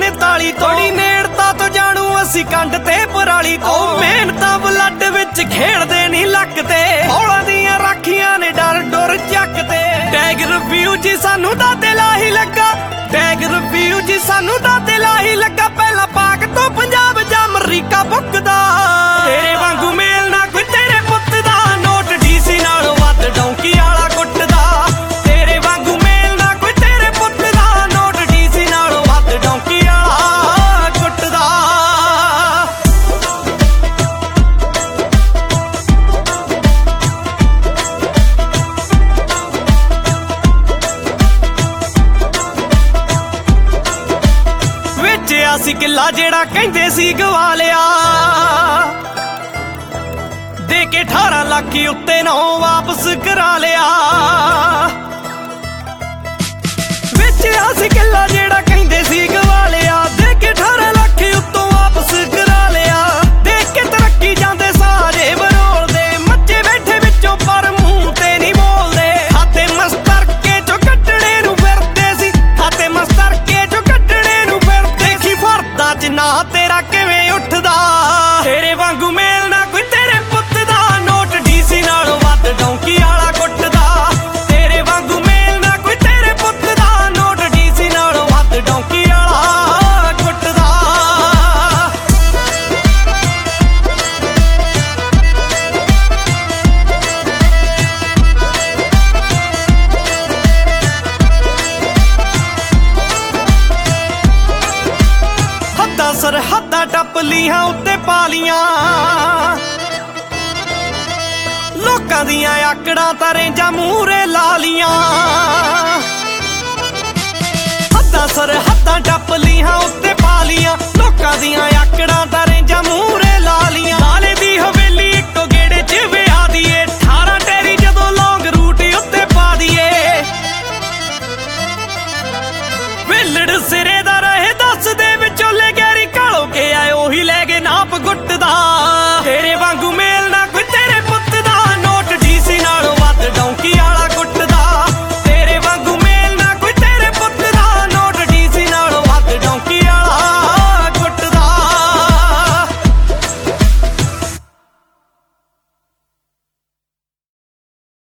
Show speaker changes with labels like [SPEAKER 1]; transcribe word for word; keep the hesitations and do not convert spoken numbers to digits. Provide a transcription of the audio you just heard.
[SPEAKER 1] ਤਾਲੀ ਤੋੜੀ ਨੇੜਤਾ ਤੋਂ ਜਾਣੂ ਅਸੀਂ ਕੰਡ ਤੇ ਪਰਾਲੀ ਤੋਂ ਮਿਹਨਤਾਂ ਬਲੱਡ ਵਿੱਚ ਖੇਡਦੇ ਨਹੀਂ ਲੱਕ ਤੇ ਹੌਲਾਂ ਦੀਆਂ ਰਾਖੀਆਂ ਨੇ ਡਰ ਡੁਰ ਚੱਕ ਤੇ ਟੈਗ ਰਿਵਿਊ ਜੀ ਸਾਨੂੰ ਤਾਂ ਦਿਲ ਆਹੀ ਲੱਗਾ ਟੈਗ ਰਿਵਿਊ ਜੀ ਸਾਨੂੰ ਤਾਂ ਦਿਲ ਆਹੀ ਲੱਗਾ ਪਹਿਲਾਂ ਪਾਕ ਤੋਂ ਪੰਜਾਬ ਜਾਂ ਅਮਰੀਕਾ ਬੁੱਕਦਾ ਤੇਰੇ ਵਾਂਗੂ ਮੇਲ ਨਾ ਕੋਈ ਤੇਰੇ ਪੁੱਤ ਦਾ ਨੋਟ ਡੀਸੀ ਨਾਲੋਂ ਵੱਧ ਡੌਂਕੀ ਵਾਲਾ ਕੁੱਟਦਾ ਤੇਰੇ ਵਾਂਗੂ ਮੇਲ ਨਾ ਕੋਈ ਤੇਰੇ ਪੁੱਤ ਦਾ ਨੋਟ ਡੀਸੀ ਨਾਲੋਂ ਵੱਧ ਡੌਂਕੀ ਵਾਲਾ ਕੁੱਟਦਾ ਵੇਚਿਆ ਸੀ ਕਿੱਲਾ ਜਿਹੜਾ ਕਹਿੰਦੇ ਸੀ ਗਵਾ ਲਿਆ ਦੇ ਕੇ ਅਠਾਰਾਂ ਲੱਖ ਉੱਤੇ ਨਾ ਵਾਪਸ ਕਰਾ ਲਿਆ ਵੇਚਿਆ ਸੀ ਕਿੱਲਾ ਜਿਹੜਾ ਕਹਿੰਦੇ ਸੀ ਗਵਾ ਲਿਆ ਦੇ ਕੇ ਅਠਾਰਾਂ ਲੱਖ ਉੱਤੋਂ ਵਾਪਸ ਕਰਾ ਲਿਆ ਦੇਖ ਕੇ ਤਰੱਕੀ ਜਾਂਦੇ ਸਾਰੇ ਬਰੋਲਦੇ ਮੱਚੇ ਬੈਠੇ ਵਿੱਚੋਂ ਪਰ ਮੂੰਹ ਤੇ ਨਹੀਂ ਬੋਲਦੇ ਖਾਤੇ ਮਸਤਰਕੇ ਚੋਂ ਕੱਢਣੇ ਨੂੰ ਫਿਰਦੇ ਸੀ ਖਾਤੇ ਮਸਤਰਕੇ ਚੋਂ ਕੱਢਣੇ ਨੂੰ ਫਿਰਦੇ ਦੇਖੀ ਫਰਦਾ ਜਿੰਨਾ ਤੇਰਾ ਕਿਵੇਂ ਉੱਠਦਾ ਤੇਰੇ ਵਾਂਗੂ ਮੇਲ ਨਾ ਕੋਈ ਤੇਰੇ ਪੁੱਤ ਦਾ ਨੋਟ ਡੀਸੀ ਨਾਲੋਂ ਵੱਧ ਡੌਂਕੀ ਵਾਲਾ ਕੁੱਟਦਾ ਤੇਰੇ ਵਾਂਗੂ ਮੇਲ ਨਾ ਕੋਈ ਤੇਰੇ ਪੁੱਤ ਦਾ ਨੋਟ ਡੀਸੀ ਨਾਲੋਂ ਵੱਧ ਡੌਂਕੀ ਵਾਲਾ ਕੁੱਟਦਾ ਹੱਦਾਂ ਸਰਹੱਦਾਂ ਟੱਪ ਲੀਆਂ ਉੱਤੇ ਪਾ ਲੀਆਂ ਲੋਕਾਂ ਦੀਆਂ ਆਕੜਾਂ ਤਾਂ ਰੇਂਜਾਂ ਮੂਹਰੇ ਲਾ ਲੀਆਂ ਹੱਦਾਂ ਸਰਹੱਦਾਂ ਟੱਪ ਲੀਆਂ ਉੱਤੇ ਪਾ ਲੀਆਂ ਲੋਕਾਂ ਦੀਆਂ ਆਕੜਾਂ ਤਾਂ ਰੇਂਜਾਂ ਮੂਹਰੇ ਲਾ ਲੀਆਂ ਲਾਲੇ ਦੀ ਹਵੇਲੀ ਇੱਕੋ ਗੇੜੇ 'ਚ ਵਿਆਹ ਦੀਏ ਅਠਾਰਾਂ ਟੈਰੀ ਜਦੋਂ ਲੌਂਗ ਰੂਟ ਉੱਤੇ ਪਾ ਦੀਏ ਵਿਲੜ ਸਿਰੇ